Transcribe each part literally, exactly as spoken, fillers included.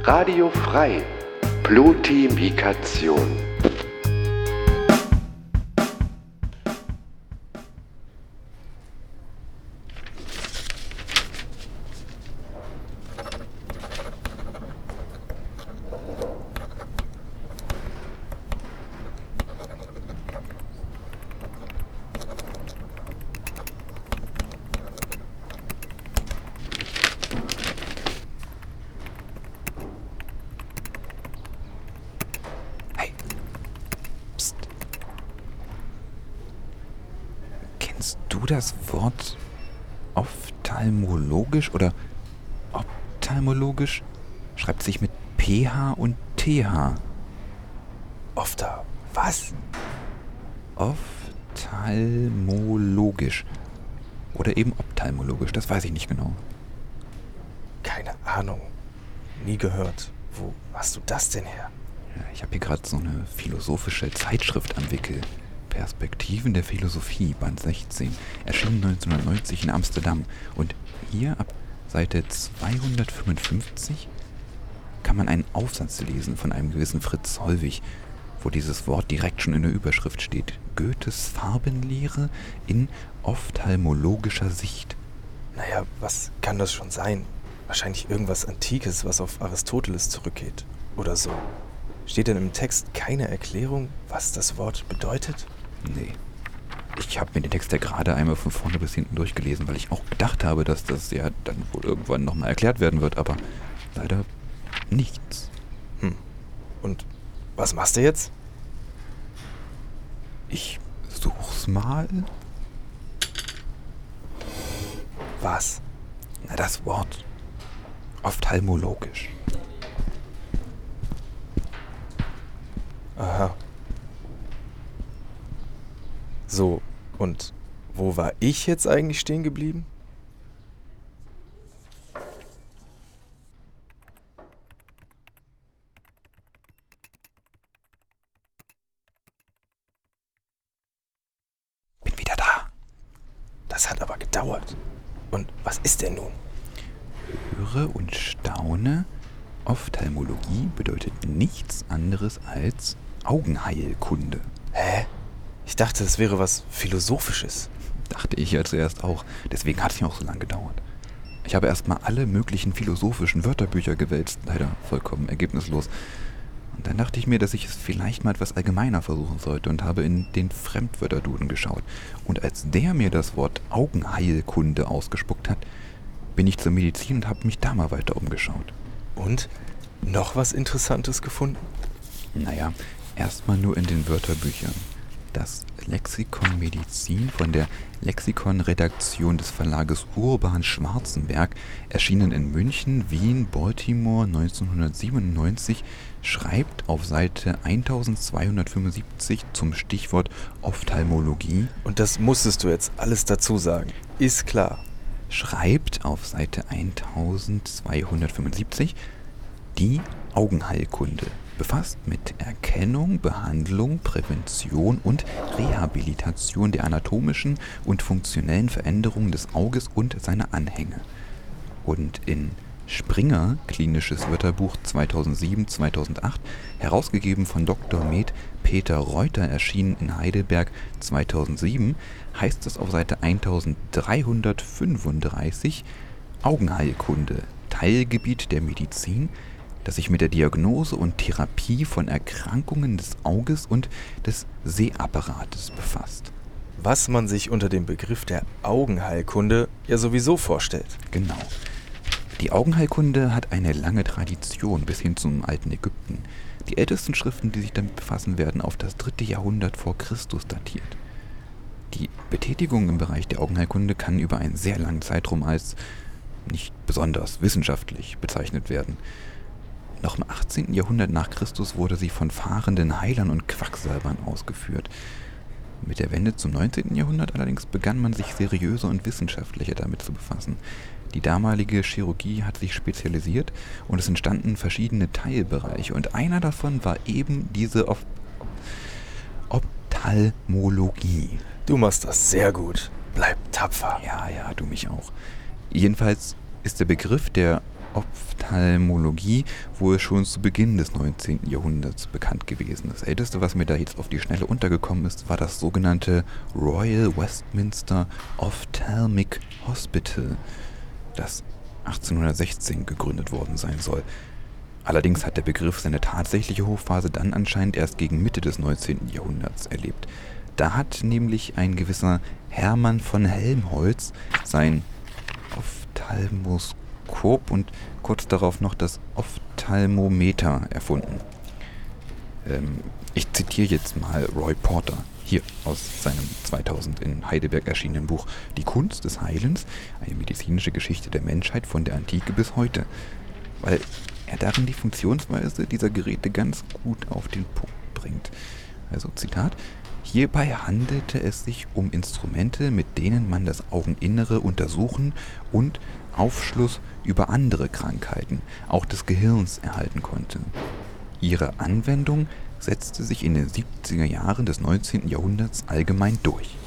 Radio frei. Plutimikation. Kennst du das Wort ophthalmologisch oder ophthalmologisch? Schreibt sich mit P H und T H. Ofta. Was? Ophthalmologisch. Oder eben ophthalmologisch, das weiß ich nicht genau. Keine Ahnung. Nie gehört. Wo hast du das denn her? Ja, ich habe hier gerade so eine philosophische Zeitschrift am Wickel. Perspektiven der Philosophie, Band sechzehn, erschienen neunzehnhundertneunzig in Amsterdam. Und hier ab Seite zweihundertfünfundfünfzig kann man einen Aufsatz lesen von einem gewissen Fritz Hollwig, wo dieses Wort direkt schon in der Überschrift steht. Goethes Farbenlehre in ophthalmologischer Sicht. Naja, was kann das schon sein? Wahrscheinlich irgendwas Antikes, was auf Aristoteles zurückgeht. Oder so. Steht denn im Text keine Erklärung, was das Wort bedeutet? Nee. Ich habe mir den Text ja gerade einmal von vorne bis hinten durchgelesen, weil ich auch gedacht habe, dass das ja dann wohl irgendwann nochmal erklärt werden wird, aber leider nichts. Hm. Und was machst du jetzt? Ich such's mal. Was? Na, das Wort. Ophthalmologisch. Aha. So, und wo war ich jetzt eigentlich stehen geblieben? Bin wieder da. Das hat aber gedauert. Und was ist denn nun? Höre und staune. Ophthalmologie bedeutet nichts anderes als Augenheilkunde. Hä? Ich dachte, es wäre was Philosophisches. Dachte ich ja zuerst auch. Deswegen hat es ja auch so lange gedauert. Ich habe erstmal alle möglichen philosophischen Wörterbücher gewälzt. Leider vollkommen ergebnislos. Und dann dachte ich mir, dass ich es vielleicht mal etwas allgemeiner versuchen sollte und habe in den Fremdwörterduden geschaut. Und als der mir das Wort Augenheilkunde ausgespuckt hat, bin ich zur Medizin und habe mich da mal weiter umgeschaut. Und? Noch was Interessantes gefunden? Naja, erstmal nur in den Wörterbüchern. Das Lexikon Medizin von der Lexikon-Redaktion des Verlages Urban Schwarzenberg, erschienen in München, Wien, Baltimore neunzehnhundertsiebenundneunzig, schreibt auf Seite eintausendzweihundertfünfundsiebzig zum Stichwort Ophthalmologie. Und das musstest du jetzt alles dazu sagen. Ist klar. Schreibt auf Seite eintausendzweihundertfünfundsiebzig die Augenheilkunde. Befasst mit Erkennung, Behandlung, Prävention und Rehabilitation der anatomischen und funktionellen Veränderungen des Auges und seiner Anhänge. Und in Springer, Klinisches Wörterbuch zweitausendsieben zweitausendacht, herausgegeben von Doktor med. Peter Reuter, erschienen in Heidelberg zweitausendsieben, heißt es auf Seite eintausenddreihundertfünfunddreißig Augenheilkunde, Teilgebiet der Medizin, das sich mit der Diagnose und Therapie von Erkrankungen des Auges und des Sehapparates befasst. Was man sich unter dem Begriff der Augenheilkunde ja sowieso vorstellt. Genau. Die Augenheilkunde hat eine lange Tradition bis hin zum alten Ägypten. Die ältesten Schriften, die sich damit befassen, werden auf das dritte Jahrhundert vor Christus datiert. Die Betätigung im Bereich der Augenheilkunde kann über einen sehr langen Zeitraum als nicht besonders wissenschaftlich bezeichnet werden. Noch im achtzehnten Jahrhundert nach Christus wurde sie von fahrenden Heilern und Quacksalbern ausgeführt. Mit der Wende zum neunzehnten Jahrhundert allerdings begann man sich seriöser und wissenschaftlicher damit zu befassen. Die damalige Chirurgie hat sich spezialisiert und es entstanden verschiedene Teilbereiche und einer davon war eben diese Op- Ophthalmologie. Du machst das sehr gut. Bleib tapfer. Ja, ja, du mich auch. Jedenfalls ist der Begriff der Ophthalmologie wohl schon zu Beginn des neunzehnten Jahrhunderts bekannt gewesen. Das älteste, was mir da jetzt auf die Schnelle untergekommen ist, war das sogenannte Royal Westminster Ophthalmic Hospital, das achtzehnhundertsechzehn gegründet worden sein soll. Allerdings hat der Begriff seine tatsächliche Hochphase dann anscheinend erst gegen Mitte des neunzehnten Jahrhunderts erlebt. Da hat nämlich ein gewisser Hermann von Helmholtz sein Ophthalmoskop und kurz darauf noch das Ophthalmometer erfunden. Ähm, ich zitiere jetzt mal Roy Porter, hier aus seinem zweitausend in Heidelberg erschienenen Buch Die Kunst des Heilens, eine medizinische Geschichte der Menschheit von der Antike bis heute, weil er darin die Funktionsweise dieser Geräte ganz gut auf den Punkt bringt. Also Zitat: Hierbei handelte es sich um Instrumente, mit denen man das Augeninnere untersuchen und Aufschluss über andere Krankheiten, auch des Gehirns, erhalten konnte. Ihre Anwendung setzte sich in den siebziger Jahren des neunzehnten Jahrhunderts allgemein durch.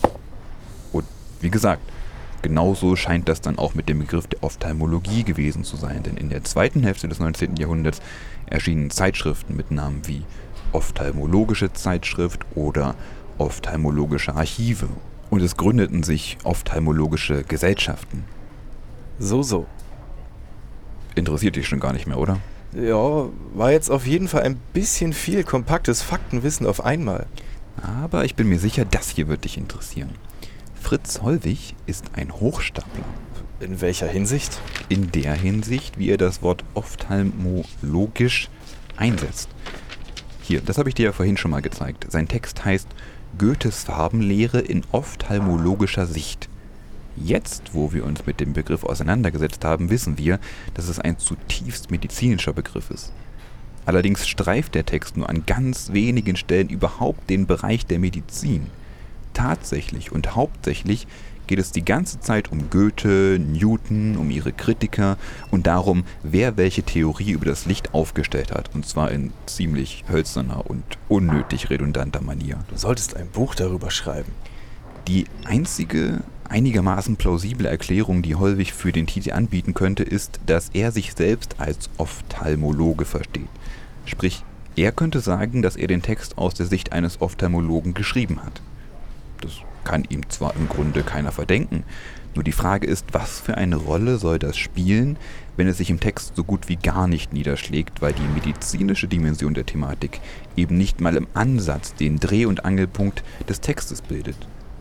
Und wie gesagt, genauso scheint das dann auch mit dem Begriff der Ophthalmologie gewesen zu sein, denn in der zweiten Hälfte des neunzehnten Jahrhunderts erschienen Zeitschriften mit Namen wie Ophthalmologische Zeitschrift oder Ophthalmologische Archive. Und es gründeten sich ophthalmologische Gesellschaften. So, so. Interessiert dich schon gar nicht mehr, oder? Ja, war jetzt auf jeden Fall ein bisschen viel kompaktes Faktenwissen auf einmal. Aber ich bin mir sicher, das hier wird dich interessieren. Fritz Hollwich ist ein Hochstapler. In welcher Hinsicht? In der Hinsicht, wie er das Wort ophthalmologisch einsetzt. Hier, das habe ich dir ja vorhin schon mal gezeigt. Sein Text heißt Goethes Farbenlehre in ophthalmologischer Sicht. Jetzt, wo wir uns mit dem Begriff auseinandergesetzt haben, wissen wir, dass es ein zutiefst medizinischer Begriff ist. Allerdings streift der Text nur an ganz wenigen Stellen überhaupt den Bereich der Medizin. Tatsächlich und hauptsächlich geht es die ganze Zeit um Goethe, Newton, um ihre Kritiker und darum, wer welche Theorie über das Licht aufgestellt hat. Und zwar in ziemlich hölzerner und unnötig redundanter Manier. Du solltest ein Buch darüber schreiben. Die einzige einigermaßen plausible Erklärung, die Hollwich für den Titel anbieten könnte, ist, dass er sich selbst als Ophthalmologe versteht. Sprich, er könnte sagen, dass er den Text aus der Sicht eines Ophthalmologen geschrieben hat. Das kann ihm zwar im Grunde keiner verdenken, nur die Frage ist, was für eine Rolle soll das spielen, wenn es sich im Text so gut wie gar nicht niederschlägt, weil die medizinische Dimension der Thematik eben nicht mal im Ansatz den Dreh- und Angelpunkt des Textes bildet.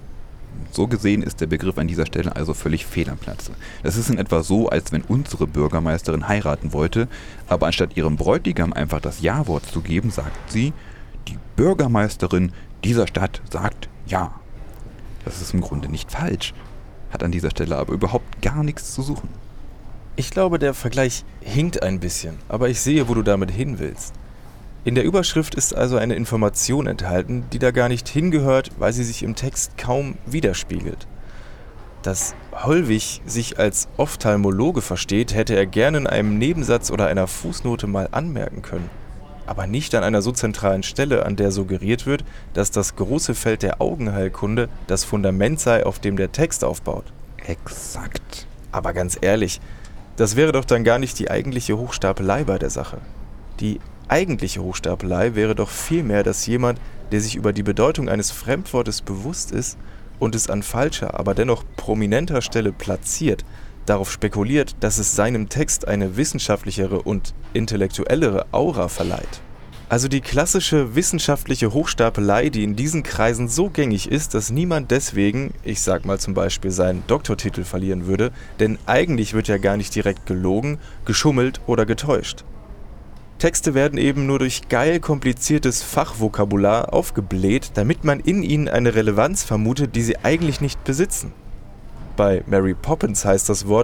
So gesehen ist der Begriff an dieser Stelle also völlig fehl am Platze. Das ist in etwa so, als wenn unsere Bürgermeisterin heiraten wollte, aber anstatt ihrem Bräutigam einfach das Ja-Wort zu geben, sagt sie, die Bürgermeisterin dieser Stadt sagt Ja. Das ist im Grunde nicht falsch, hat an dieser Stelle aber überhaupt gar nichts zu suchen. Ich glaube, der Vergleich hinkt ein bisschen, aber ich sehe, wo du damit hin willst. In der Überschrift ist also eine Information enthalten, die da gar nicht hingehört, weil sie sich im Text kaum widerspiegelt. Dass Hollwich sich als Ophthalmologe versteht, hätte er gerne in einem Nebensatz oder einer Fußnote mal anmerken können. Aber nicht an einer so zentralen Stelle, an der suggeriert wird, dass das große Feld der Augenheilkunde das Fundament sei, auf dem der Text aufbaut. Exakt. Aber ganz ehrlich, das wäre doch dann gar nicht die eigentliche Hochstapelei bei der Sache. Die eigentliche Hochstapelei wäre doch vielmehr, dass jemand, der sich über die Bedeutung eines Fremdwortes bewusst ist und es an falscher, aber dennoch prominenter Stelle platziert, darauf spekuliert, dass es seinem Text eine wissenschaftlichere und intellektuellere Aura verleiht. Also die klassische wissenschaftliche Hochstapelei, die in diesen Kreisen so gängig ist, dass niemand deswegen, ich sag mal zum Beispiel, seinen Doktortitel verlieren würde, denn eigentlich wird ja gar nicht direkt gelogen, geschummelt oder getäuscht. Texte werden eben nur durch geil kompliziertes Fachvokabular aufgebläht, damit man in ihnen eine Relevanz vermutet, die sie eigentlich nicht besitzen. Bei Mary Poppins heißt das Wort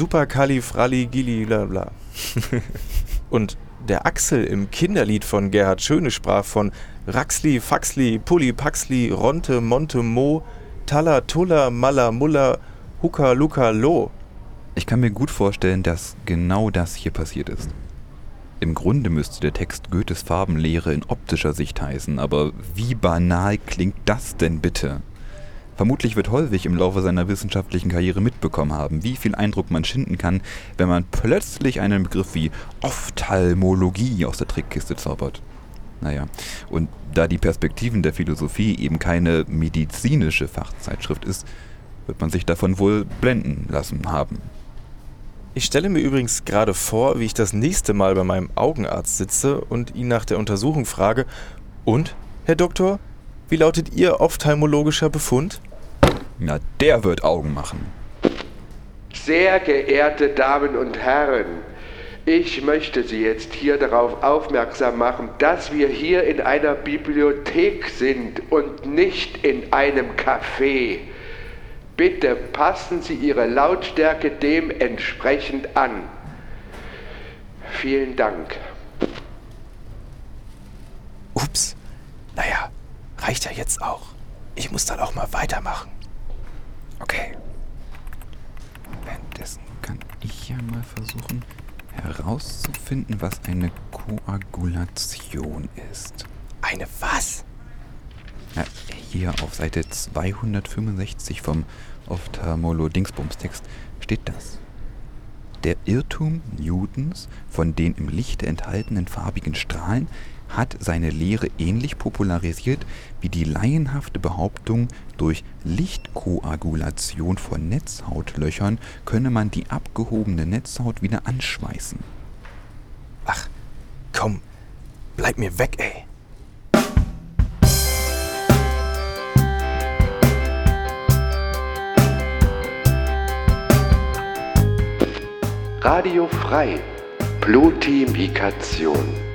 supercalifragilisticexpialidocious. Und der Axel im Kinderlied von Gerhard Schöne sprach von Raxli, Faxli, Pulli, Paxli, Ronte, Monte, Mo, Talla, Tulla, Malla, Mulla, Huka, Luka, Lo. Ich kann mir gut vorstellen, dass genau das hier passiert ist. Im Grunde müsste der Text Goethes Farbenlehre in optischer Sicht heißen, aber wie banal klingt das denn bitte? Vermutlich wird Hollweg im Laufe seiner wissenschaftlichen Karriere mitbekommen haben, wie viel Eindruck man schinden kann, wenn man plötzlich einen Begriff wie Ophthalmologie aus der Trickkiste zaubert. Naja, und da die Perspektiven der Philosophie eben keine medizinische Fachzeitschrift ist, wird man sich davon wohl blenden lassen haben. Ich stelle mir übrigens gerade vor, wie ich das nächste Mal bei meinem Augenarzt sitze und ihn nach der Untersuchung frage: Und, Herr Doktor, wie lautet Ihr ophthalmologischer Befund? Na, der wird Augen machen. Sehr geehrte Damen und Herren, ich möchte Sie jetzt hier darauf aufmerksam machen, dass wir hier in einer Bibliothek sind und nicht in einem Café. Bitte passen Sie Ihre Lautstärke dementsprechend an. Vielen Dank. Ups, naja, reicht ja jetzt auch. Ich muss dann auch mal weitermachen. Okay. Währenddessen kann ich ja mal versuchen herauszufinden, was eine Koagulation ist. Eine was? Na, hier auf Seite zweihundertfünfundsechzig vom Ophthalmolo-Dingsbums-Text steht das. Der Irrtum Newtons von den im Lichte enthaltenen farbigen Strahlen hat seine Lehre ähnlich popularisiert wie die laienhafte Behauptung, durch Lichtkoagulation von Netzhautlöchern könne man die abgehobene Netzhaut wieder anschweißen. Ach, komm, bleib mir weg, ey. Radio frei. Plutimikation.